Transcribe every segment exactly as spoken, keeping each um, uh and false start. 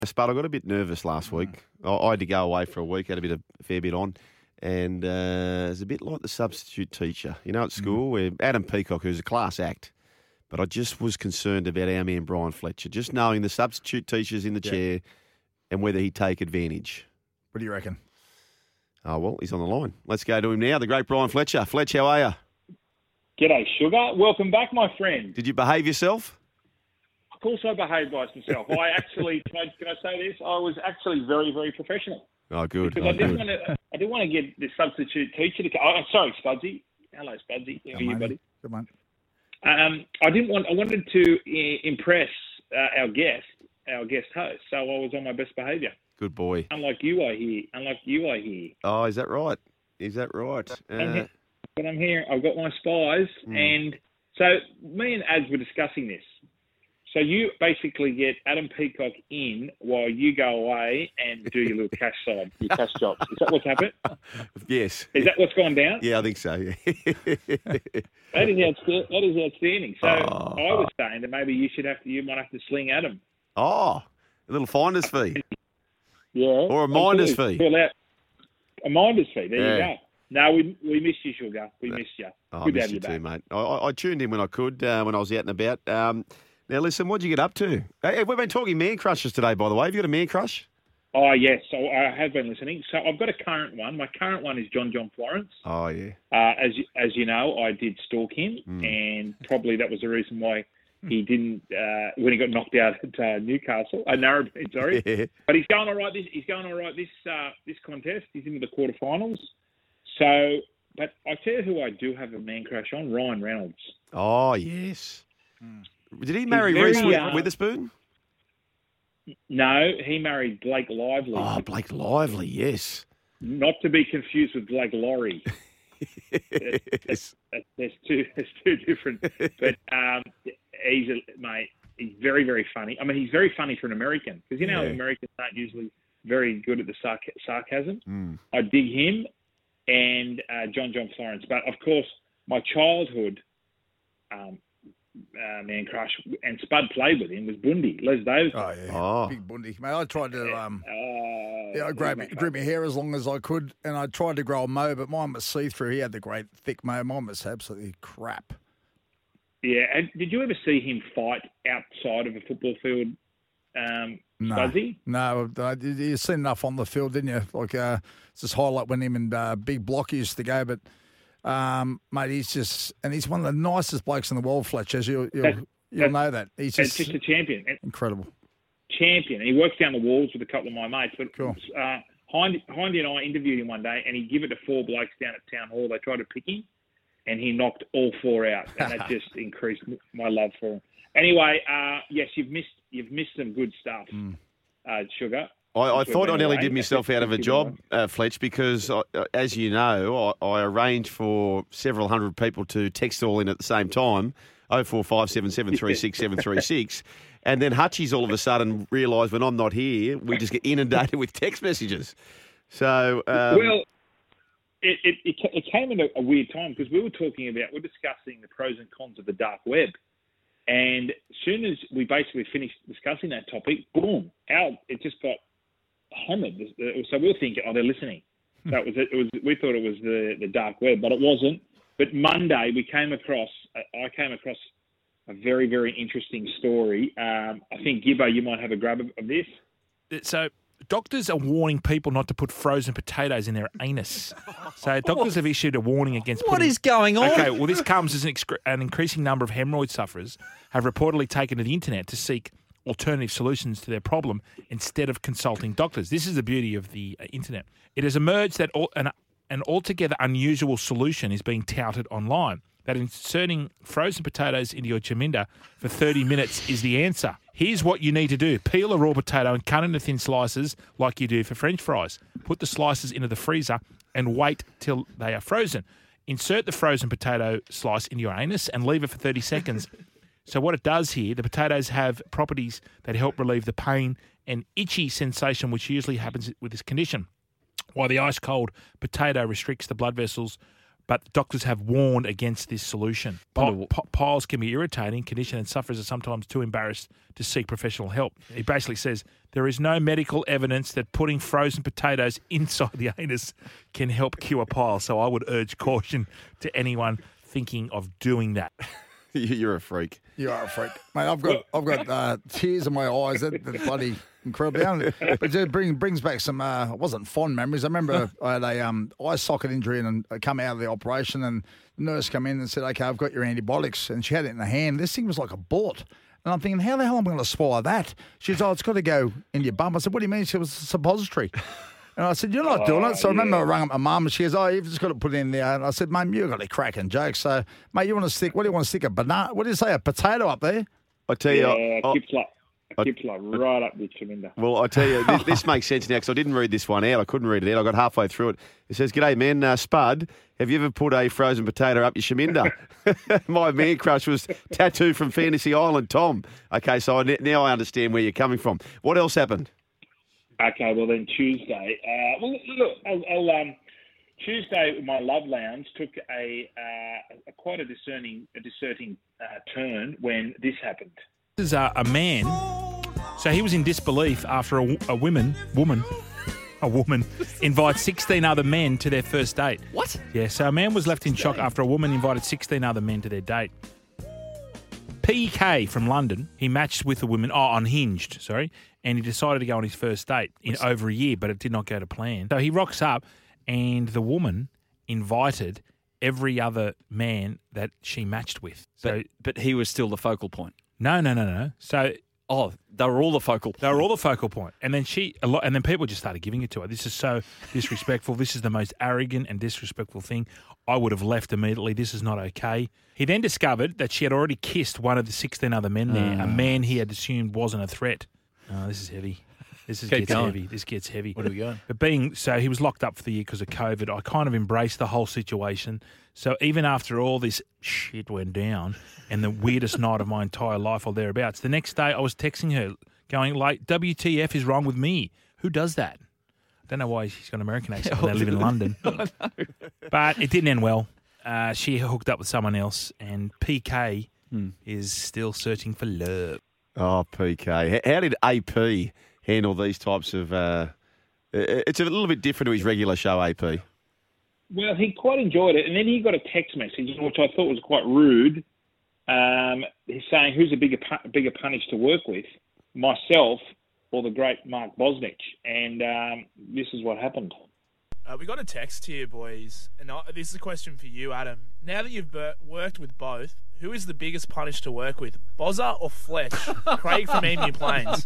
Spud, I got a bit nervous last week. I, I had to go away for a week, had a bit of a fair bit on. And uh, it's a bit like the substitute teacher, you know, at school, mm. where Adam Peacock, who's a class act, but I just was concerned about our man Brian Fletcher, just knowing the substitute teacher's in the yeah. chair and whether he'd take advantage. What do you reckon? Oh, well, he's on the line. Let's go to him now, the great Brian Fletcher. Fletch, how are you? G'day, Sugar. Welcome back, my friend. Did you behave yourself? Of course I behaved myself. I actually, can I, can I say this? I was actually very, very professional. Oh, good. Because oh, I didn't good. want to. I didn't want to get the substitute teacher to come. Oh, sorry, Spudsy. Hello, Spudsy. How are you, buddy? Good man. Um, I didn't want. I wanted to I- impress uh, our guest, our guest host. So I was on my best behaviour. Good boy. Unlike you, I hear. Unlike you, I hear. Oh, is that right? Is that right? Uh, I'm here, but I'm here. I've got my spies, mm. and so me and Ads were discussing this. So you basically get Adam Peacock in while you go away and do your little cash side, your cash jobs. Is that what's happened? Yes. Is that what's gone down? Yeah, I think so. Yeah. that is outstanding. That is outstanding. So oh, I was saying that maybe you should have to. You might have to sling Adam. Oh, a little finder's fee. Yeah. Or a minder's fee. Fill out a minder's fee. There yeah. you go. No, we we missed you, Sugar. We no. missed you. Oh, Good I to have missed you you too, back. mate. I, I tuned in when I could, uh, when I was out and about. Um, now, listen, what'd you get up to? Hey, we've been talking man crushes today, by the way. Have you got a man crush? Oh, yes. So I have been listening. So I've got a current one. My current one is John John Florence. Oh, yeah. Uh, as, as you know, I did stalk him, mm. and probably that was the reason why he didn't, uh, when he got knocked out at uh, Newcastle, uh, Narrabeen, sorry. Yeah. But he's going all right. This, he's going all right this, uh, this contest. He's into the quarterfinals. So, but I tell you who I do have a man crush on, Ryan Reynolds. Oh, yes. Mm. Did he marry very, Reese uh, Witherspoon? No, he married Blake Lively. Oh, Blake Lively, yes. Not to be confused with Blake Laurie. yes. That's, that's, that's, two, that's two different. But um, he's a, mate. He's very, very funny. I mean, he's very funny for an American because you know yeah. Americans aren't usually very good at the sarc- sarcasm. Mm. I dig him and uh, John John Florence, but of course, my childhood. Um, Uh, man crush, and Spud played with him, was Bundy, Les Davis. Oh, yeah. Oh. Big Bundy. Mate, I tried to um, uh, yeah, I grew, me, grew my hair as long as I could, and I tried to grow a mo, but mine was see-through. He had the great thick mo. Mine was absolutely crap. Yeah, and did you ever see him fight outside of a football field, um, no. Spudzy? No, you've seen enough on the field, didn't you? Like, uh, it's just highlight when him and uh, Big Block used to go, but... Um, mate, he's just, and he's one of the nicest blokes in the world, Fletch, as you, you'll, you'll, you'll know that. He's just, just a champion. Incredible. Champion. He works down the walls with a couple of my mates. But cool. uh, Hindy, Hindy and I interviewed him one day, and he gave it to four blokes down at Town Hall. They tried to pick him, and he knocked all four out, and that just increased my love for him. Anyway, uh, yes, you've missed you've missed some good stuff, mm. uh, Sugar. I, I thought I nearly did myself out of a job, uh, Fletch, because, I, as you know, I, I arranged for several hundred people to text all in at the same time, oh four five seven seven three six seven three six, and then Hutchies all of a sudden realised when I'm not here, we just get inundated with text messages. So, um, well, it, it, it, it came at a, a weird time because we were talking about, we're discussing the pros and cons of the dark web. And as soon as we basically finished discussing that topic, boom, out, it just got hammered. So we were thinking, oh, they're listening. That was it. It was. We thought it was the, the dark web, but it wasn't. But Monday we came across. I came across a very very interesting story. Um, I think Gibbo, you might have a grab of, of this. So doctors are warning people not to put frozen potatoes in their anus. So doctors have issued a warning against. What putting, is going on? Okay, well this comes as an, ex- an increasing number of hemorrhoid sufferers have reportedly taken to the internet to seek alternative solutions to their problem instead of consulting doctors. This is the beauty of the uh, internet. It has emerged that all, an, an altogether unusual solution is being touted online, that inserting frozen potatoes into your chaminda for thirty minutes is the answer. Here's what you need to do. Peel a raw potato and cut into thin slices like you do for French fries. Put the slices into the freezer and wait till they are frozen. Insert the frozen potato slice into your anus and leave it for thirty seconds. So what it does here, the potatoes have properties that help relieve the pain and itchy sensation which usually happens with this condition, while the ice-cold potato restricts the blood vessels but doctors have warned against this solution. P- p- piles can be irritating condition and sufferers are sometimes too embarrassed to seek professional help. He basically says there is no medical evidence that putting frozen potatoes inside the anus can help cure piles, so I would urge caution to anyone thinking of doing that. You're a freak. You are a freak, mate. I've got I've got uh, tears in my eyes. That, that's bloody incredible. But it bring, brings back some. Uh, it wasn't fond memories. I remember I had a um, eye socket injury and I come out of the operation, and the nurse come in and said, "Okay, I've got your antibiotics," and she had it in her hand. This thing was like a bullet. And I'm thinking, how the hell am I going to swallow that? She said, "Oh, it's got to go in your bum." I said, "What do you mean?" She said, "It was a suppository." And I said, "You're not doing it." So I remember I rang up my mum and she goes, "Oh, you've just got to put it in there." And I said, "Mum, you've got a cracking joke. So, mate, you want to stick, what do you want to stick, a banana, what do you say, a potato up there?" I tell you, Yeah, I, Kip's like, Kip's like right up with Chaminda. well, I tell you, this, this makes sense now because I didn't read this one out. I couldn't read it out. I got halfway through it. It says, "G'day, man. Uh, Spud, have you ever put a frozen potato up your Chaminda?" My man crush was Tattoo from Fantasy Island, Tom. Okay, so I, now I understand where you're coming from. What else happened? Okay, well then Tuesday. Uh, well, look, I'll, I'll, um, Tuesday my love lounge took a, uh, a quite a discerning, a discerning uh, turn when this happened. This is a, a man. So he was in disbelief after a, a woman, woman, a woman invites sixteen other men to their first date. What? Yeah, so a man was left in shock after a woman invited sixteen other men to their date. P K from London, he matched with a woman, oh, unhinged, sorry, and he decided to go on his first date in over a year, but it did not go to plan. So he rocks up, and the woman invited every other man that she matched with. So But, but he was still the focal point. no, no, no, no. So Oh, they were all the focal point. they were all the focal point, and then she a lot, and then people just started giving it to her. This is so disrespectful. This is the most arrogant and disrespectful thing. I would have left immediately. This is not okay. He then discovered that she had already kissed one of the sixteen other men there, a man he had assumed wasn't a threat. Oh, this is heavy. This is, Keep gets going. heavy. This gets heavy. Where do we go? But being so, he was locked up for the year because of COVID. I kind of embraced the whole situation. So even after all this shit went down and the weirdest night of my entire life or thereabouts, the next day I was texting her going like, W T F is wrong with me? Who does that? I don't know why she's got an American accent when they live in London. But it didn't end well. Uh, she hooked up with someone else, and P K Hmm. is still searching for love. Oh, P K. H- How did A P handle these types of... Uh, it's a little bit different to his regular show, A P. Well, he quite enjoyed it, and then he got a text message, which I thought was quite rude. Um, he's saying, "Who's a bigger pu- bigger punish to work with, myself or the great Mark Bosnich?" And um, this is what happened. Uh, we got a text here, boys, and I, this is a question for you, Adam. Now that you've ber- worked with both, who is the biggest punish to work with, Bozza or Fletch? Craig from Emu Plains.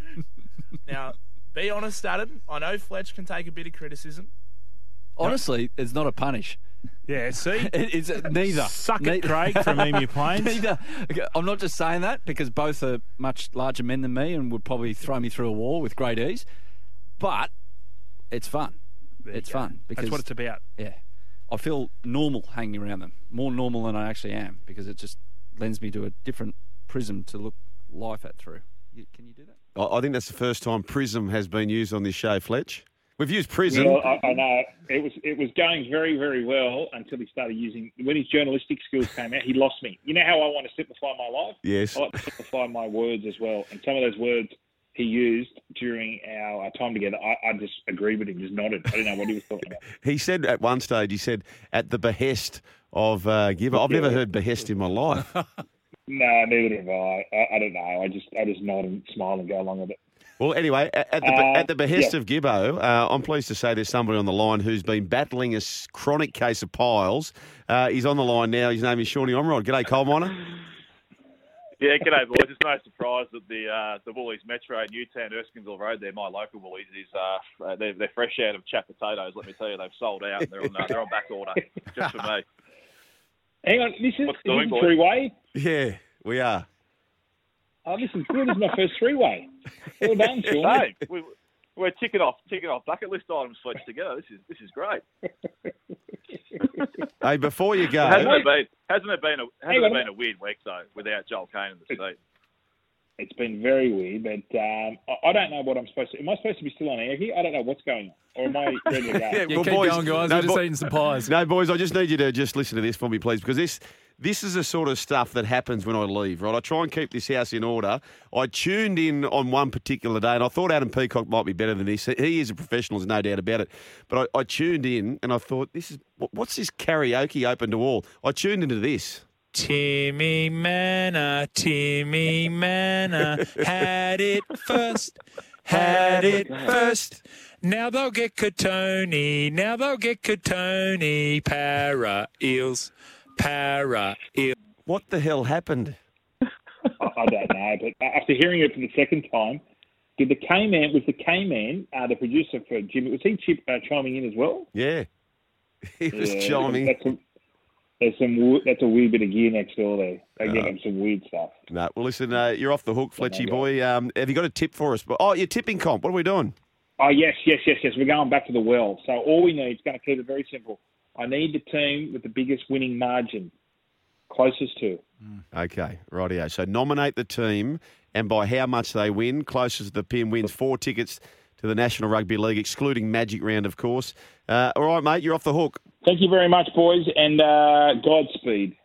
Now, be honest, Adam. I know Fletch can take a bit of criticism. Honestly, it's not a punish. Yeah, see? It, it's neither. Suck it, Ne- Craig from Emu Plains. Neither. I'm not just saying that because both are much larger men than me and would probably throw me through a wall with great ease. But it's fun. It's go. fun because That's what it's about. yeah, I feel normal hanging around them, more normal than I actually am because it just lends me to a different prism to look life at through. You, can you do that? I I think that's the first time Prism has been used on this show, Fletch. We've used Prism. Well, I, I know it was it was going very very well until he started using. When his journalistic skills came out, he lost me. You know how I want to simplify my life? Yes. I like to simplify my words as well. And some of those words he used during our, our time together, I, I just agreed with him, just nodded. I didn't know what he was talking about. He said at one stage, he said, at the behest of uh, Giver. I've never heard behest in my life. No, neither have I. I. I don't know. I just I just nod and smile and go along with it. Well, anyway, at at the, Uh, at the behest yeah. of Gibbo, uh, I'm pleased to say there's somebody on the line who's been battling a s- chronic case of piles. Uh, he's on the line now. His name is Shawnee Omrod. G'day, coal miner. Yeah, g'day boys. It's no surprise that the uh, the Woolies Metro, Newtown, Erskineville Road, they're my local Woolies. Is uh, they're, they're fresh out of chapped potatoes. Let me tell you, they've sold out. And they're on uh, they're on back order just for me. Hang on, this is, What's is doing, this a boys? three-way? Yeah, we are. Oh, this is good. This is my first three-way. Well done, Sean. Hey, we, we're ticking off ticking off bucket list items, Fletch, together. This is this is great. Hey, before you go, Hasn't it been hasn't it been a Hang hasn't it on. been a weird week though without Joel Kane in the seat? It's been very weird, but um, I, I don't know what I'm supposed to. Am I supposed to be still on air here? I don't know what's going on, or am I ready to go? Yeah, Yeah, well, keep boys, going, guys. no, We're just bo- eating some pies. No, boys, I just need you to just listen to this for me, please, because this this is the sort of stuff that happens when I leave, right? I try and keep this house in order. I tuned in on one particular day, and I thought Adam Peacock might be better than this. He is a professional, there's no doubt about it. But I, I tuned in, and I thought, this is what's this karaoke open to all? I tuned into this. Timmy Manor, Timmy Manor, had it first, had it first. Now they'll get Katoni, now they'll get Katoni. Para eels, para eels. What the hell happened? I, I don't know, but after hearing it for the second time, did the K-Man, was the K-Man, uh, the producer for Jimmy, was he chip, uh, chiming in as well? Yeah. He was Yeah, chiming. That's a, there's some, wo- that's a weird bit of gear next door there. They get him some weird stuff. No, well, listen, uh, you're off the hook, Fletchy boy. Um, have you got a tip for us? Oh, your tipping comp. What are we doing? Oh, yes, yes, yes, yes. We're going back to the well. So all we need is going to keep it very simple. I need the team with the biggest winning margin, closest to. Okay, rightio. So nominate the team, and by how much they win, closest to the pin wins four tickets to the National Rugby League, excluding Magic Round, of course. Uh, all right, mate, you're off the hook. Thank you very much, boys, and uh, Godspeed.